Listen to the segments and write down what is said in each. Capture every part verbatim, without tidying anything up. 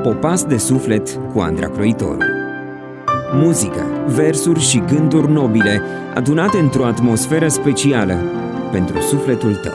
Popas de suflet cu Andra Croitoru. Muzică, versuri și gânduri nobile adunate într-o atmosferă specială pentru sufletul tău.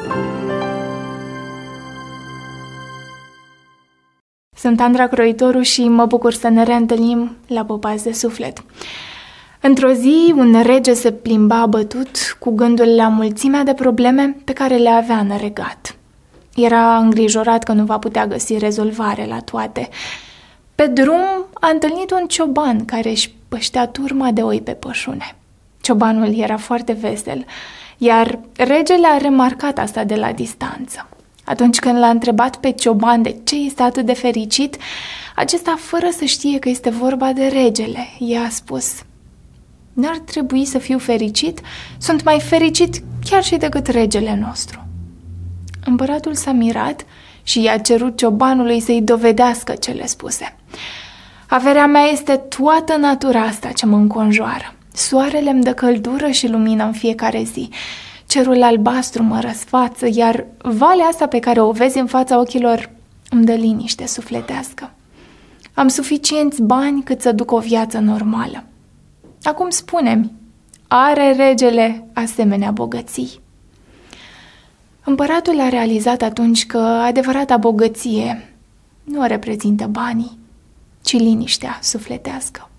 Sunt Andra Croitoru și mă bucur să ne reîntâlnim la Popas de suflet. Într-o zi, un rege se plimba abătut cu gândul la mulțimea de probleme pe care le avea în regat. Era îngrijorat că nu va putea găsi rezolvare la toate. Pe drum a întâlnit un cioban care își păștea turma de oi pe pășune. Ciobanul era foarte vesel, iar regele a remarcat asta de la distanță. Atunci când l-a întrebat pe cioban de ce este atât de fericit, acesta, fără să știe că este vorba de regele, i-a spus: "N-ar trebui să fiu fericit? Sunt mai fericit chiar și decât regele nostru." Împăratul s-a mirat și i-a cerut ciobanului să-i dovedească cele spuse. "Averea mea este toată natura asta ce mă înconjoară. Soarele îmi dă căldură și lumină în fiecare zi. Cerul albastru mă răsfață, iar valea asta pe care o vezi în fața ochilor îmi dă liniște sufletească. Am suficienți bani cât să duc o viață normală. Acum spune-mi, are regele asemenea bogății?" Împăratul a realizat atunci că adevărata bogăție nu o reprezintă banii, ci liniștea sufletească.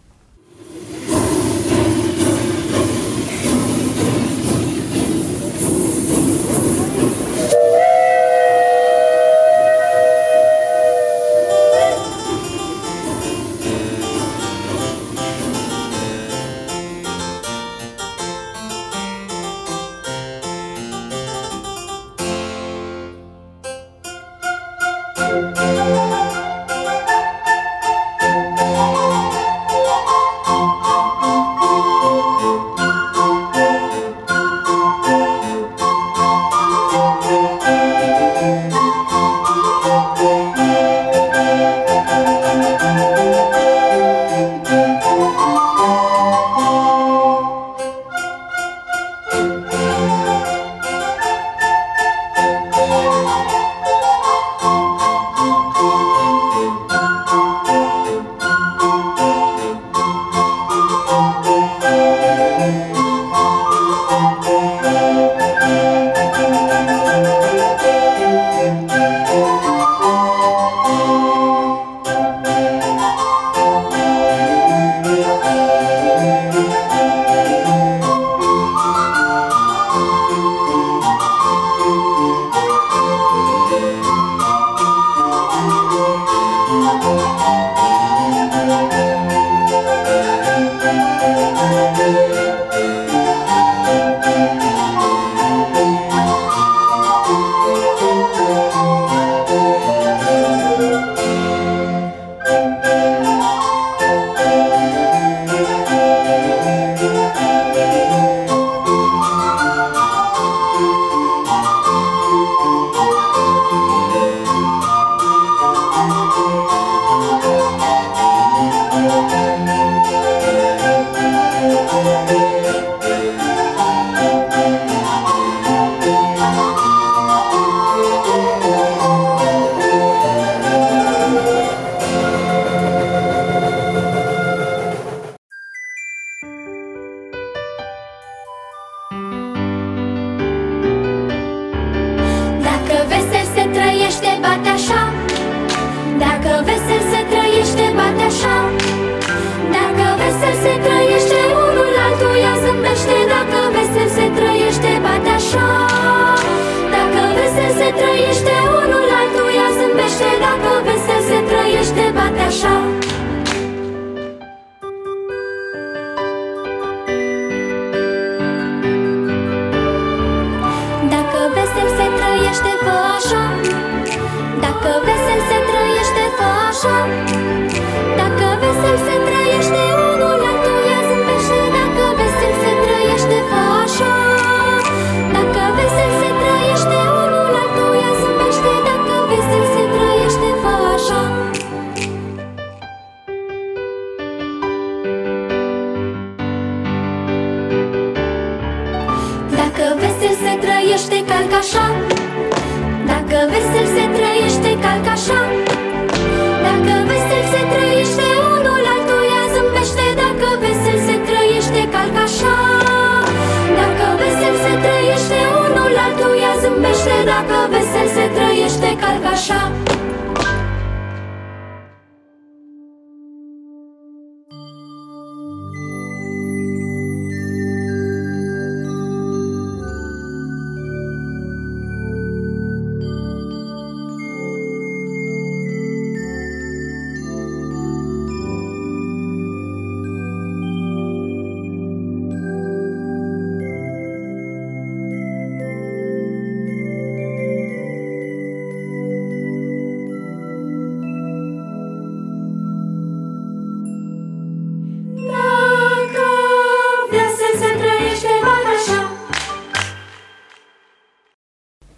trăiește, calc așa. Dacă vesel se trăiește, calc așa. Dacă vesel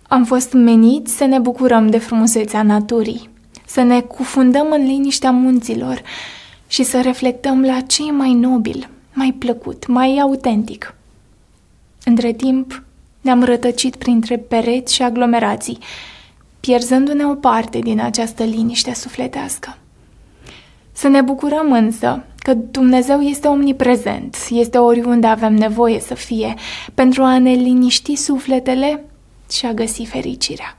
Am fost meniți să ne bucurăm de frumusețea naturii, să ne cufundăm în liniștea munților și să reflectăm la ce e mai nobil, mai plăcut, mai autentic. Între timp, ne-am rătăcit printre pereți și aglomerații, pierzându-ne o parte din această liniște sufletească. Să ne bucurăm însă că Dumnezeu este omniprezent, este oriunde avem nevoie să fie, pentru a ne liniști sufletele și a găsi fericirea.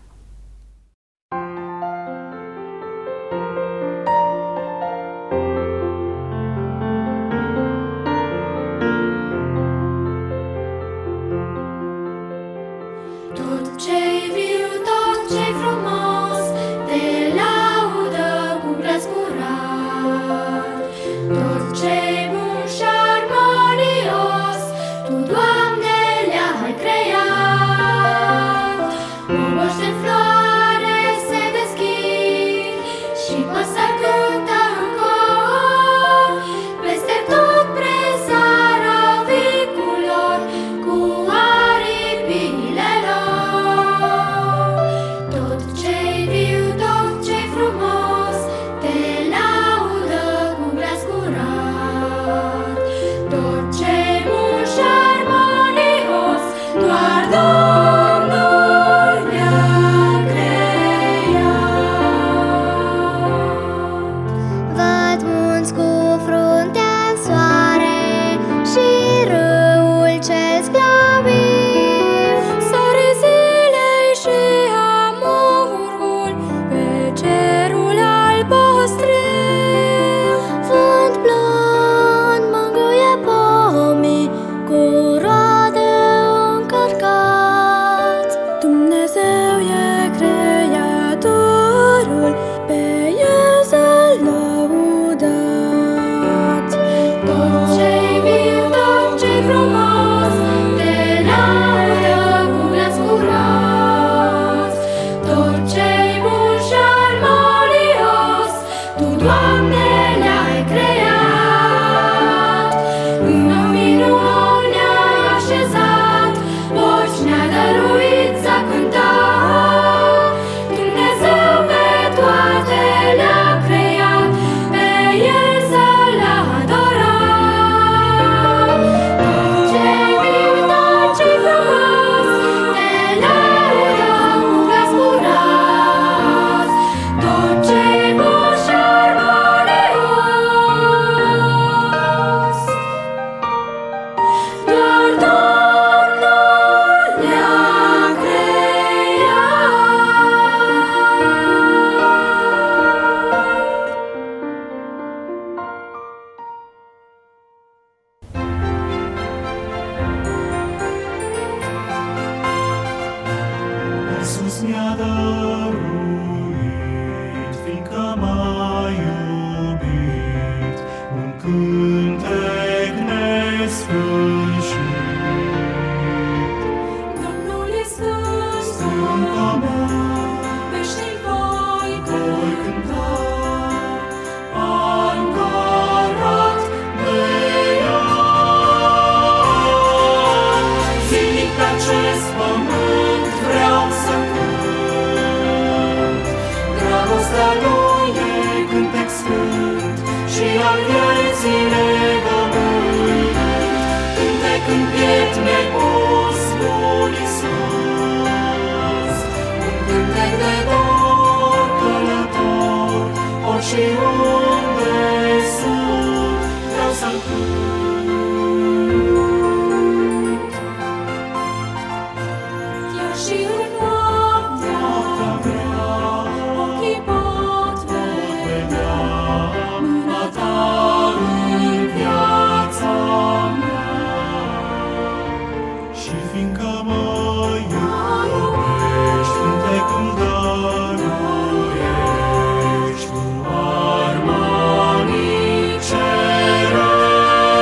Armonii cere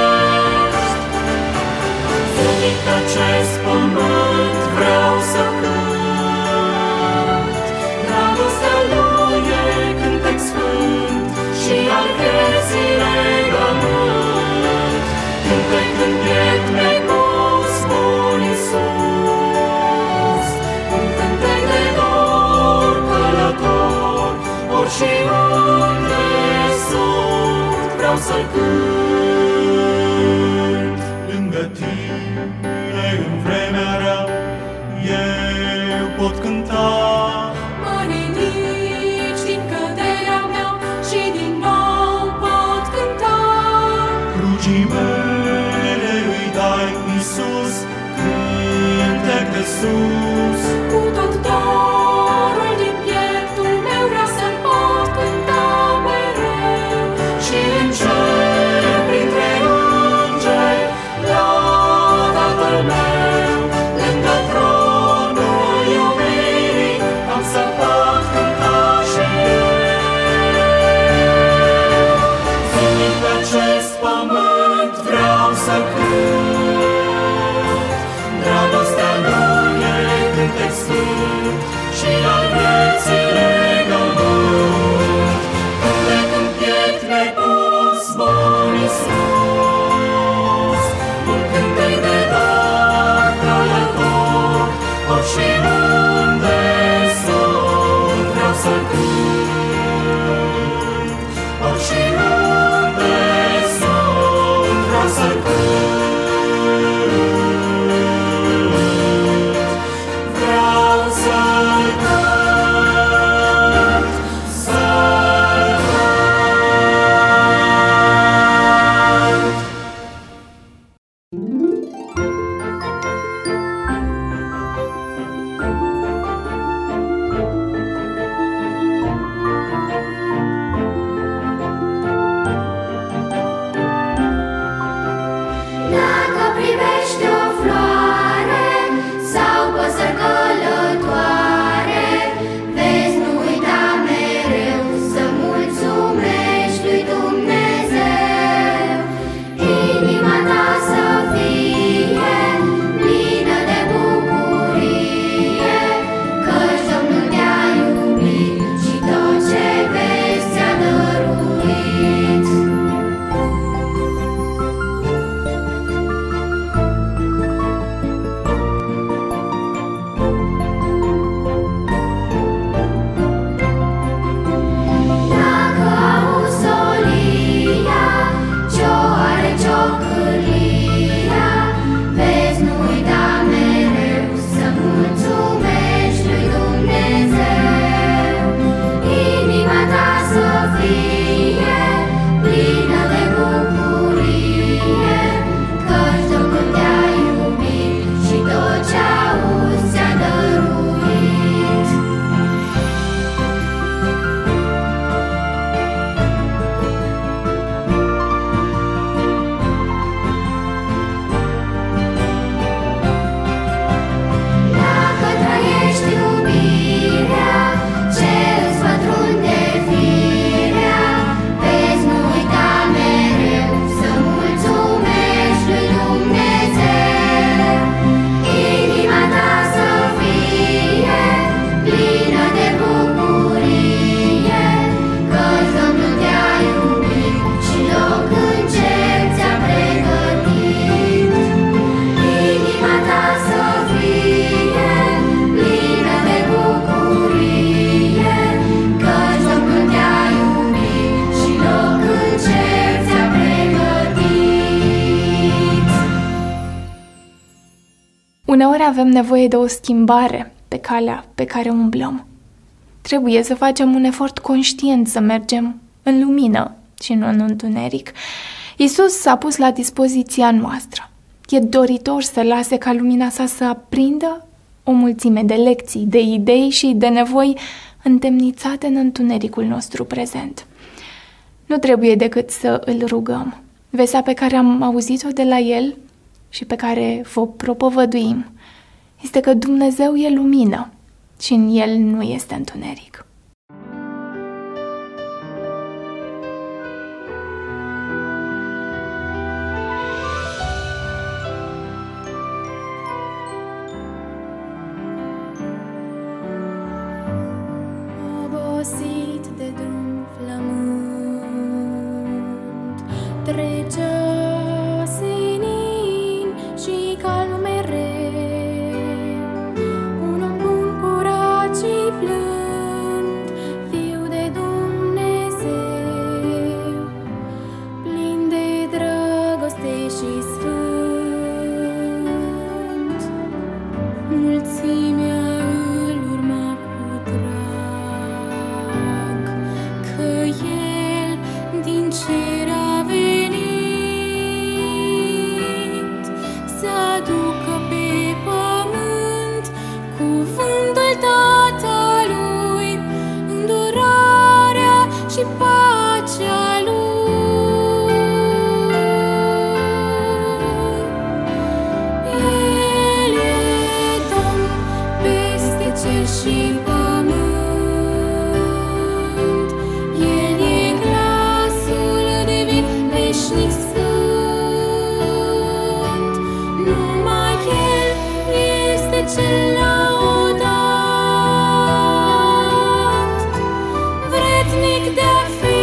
vreau să-l cânt. Lângă tine în vremea rea eu pot cânta. Mă ridici din căderea mea și din nou pot cânta. Crucii mele îi dai, Iisus, cântec de sus. Cu tot dorul din pieptul meu vreau să pot cânta mereu. Și în cer, printre îngeri, la Tatăl meu, lângă tronul iubirii, am să pot cânta și eu. Zilnic pe acest pământ vreau să cânt, dragostea Lui e cântec sfânt și al vieții legământ. Cântec în piept nepus, bun Iisus, un cântec de dar călător, ori și unde sunt vreau să-l cânt, ori și unde sunt vreau să-l cânt, vreau să-l cânt, să-l cânt. Dacă privești o floare sau păsări călătoare, vezi, nu uita mereu să mulțumești lui Dumnezeu. Inima ta să fie plină de bucurie, căci Domnul te-a iubit și tot ce vezi ți-a dăruit. Dacă auzi solia ce-o are ciocârlia, vezi, nu uita mereu să mulțumești lui Dumnezeu. Inima ta să fie plină de bucurie, căci Domnul te-a iubit și tot ce auzi ți-a dăruit. Dacă trăiești iubirea ce îți pătrunde firea, vezi, nu uita mereu să mulțumești lui Dumnezeu. Inima ta să fie plină de bucurie, căci Domnul te-a iubit și loc în cer ți-a pregătit. Inima ta să fie plină de bucurie, căci Domnul te-a iubit și loc în cer ți-a pregătit. Uneori avem nevoie de o schimbare pe calea pe care umblăm. Trebuie să facem un efort conștient să mergem în lumină și nu în întuneric. Iisus s-a pus la dispoziția noastră. E doritor să lase ca lumina sa să aprindă o mulțime de lecții, de idei și de nevoi întemnițate în întunericul nostru prezent. Nu trebuie decât să îl rugăm. Vestea pe care am auzit-o de la el și pe care vă propovăduim este că Dumnezeu e lumină și în el nu este întuneric. Obosit de drum flământ, trece senin și calm mereu. Un om bun, curat și blând, fiu de Dumnezeu, pacea Lui. El e Domn peste cer și pământ. El e glasul divin veșnic sfânt. Numai El este cel lăudat, vrednic de a fi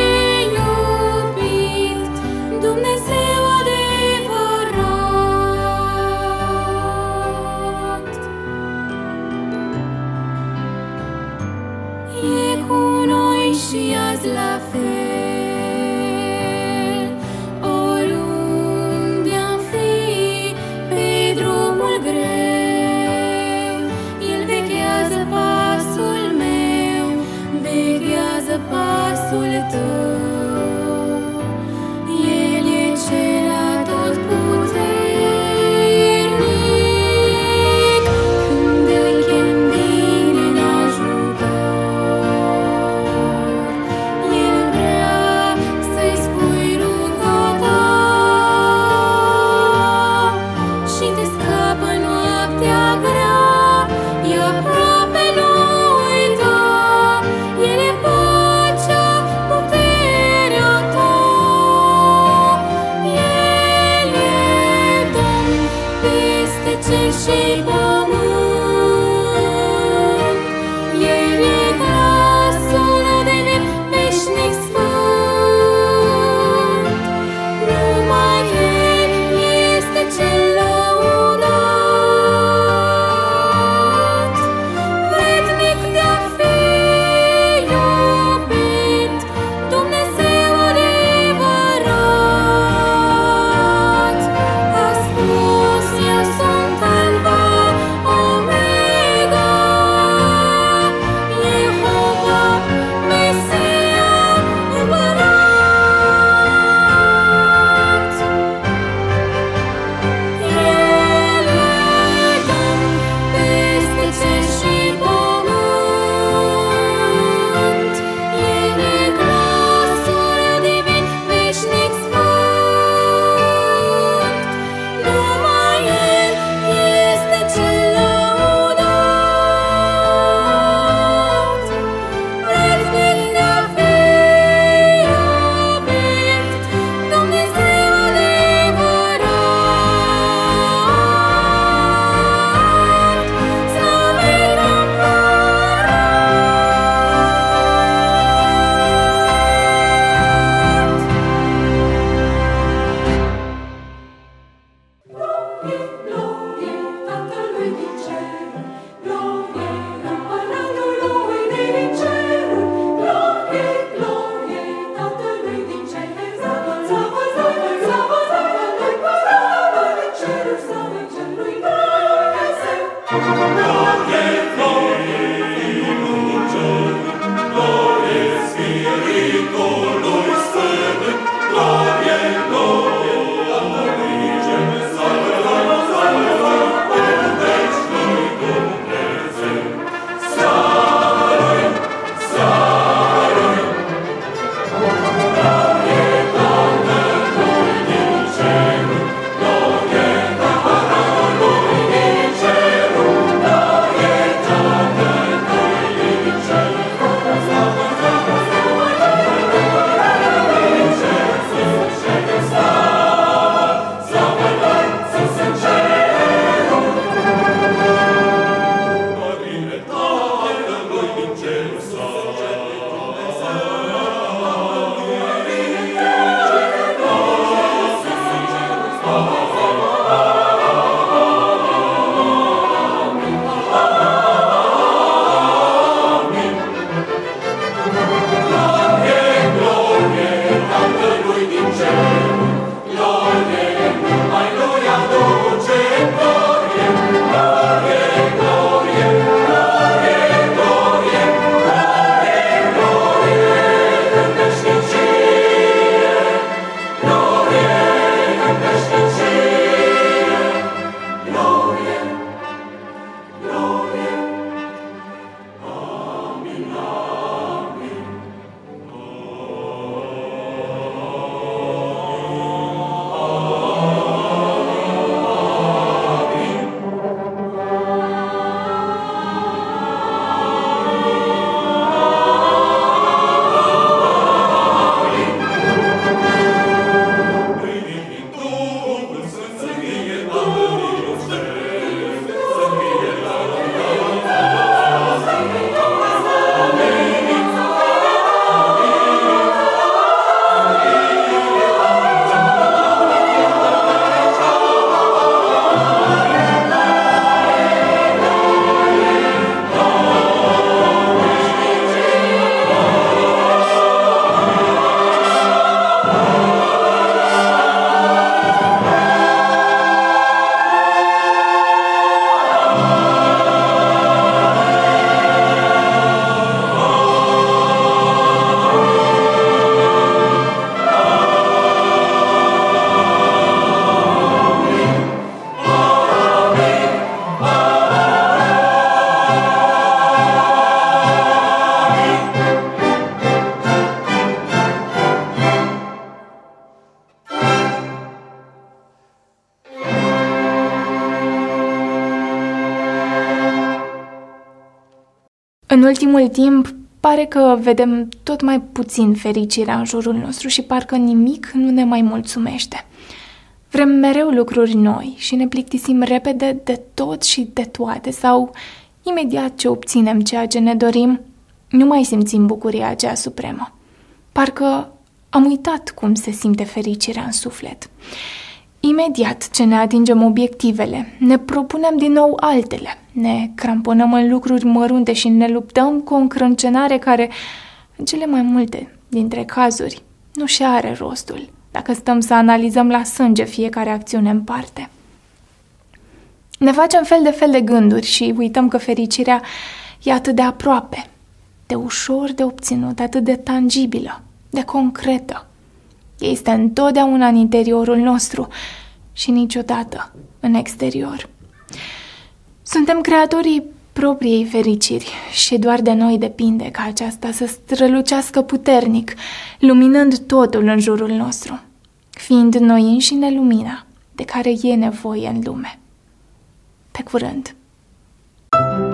iubit, Dumnezeu adevărat. E cu noi și azi la fel, oriunde am fi pe drumul greu. El veghează pasul meu, veghează pasul tău. El e cel atotputernic, când îl chem vine în ajutor. El vrea În ultimul timp, pare că vedem tot mai puțin fericirea în jurul nostru și parcă nimic nu ne mai mulțumește. Vrem mereu lucruri noi și ne plictisim repede de tot și de toate sau, imediat ce obținem ceea ce ne dorim, nu mai simțim bucuria aceea supremă. Parcă am uitat cum se simte fericirea în suflet. Imediat ce ne atingem obiectivele, ne propunem din nou altele, ne cramponăm în lucruri mărunte și ne luptăm cu o încrâncenare care, în cele mai multe dintre cazuri, nu și are rostul, dacă stăm să analizăm la sânge fiecare acțiune în parte. Ne facem fel de fel de gânduri și uităm că fericirea e atât de aproape, de ușor de obținut, atât de tangibilă, de concretă. Ea este întotdeauna în interiorul nostru și niciodată în exterior. Suntem creatorii propriei fericiri și doar de noi depinde ca aceasta să strălucească puternic, luminând totul în jurul nostru, fiind noi înșine lumina de care e nevoie în lume. Pe curând!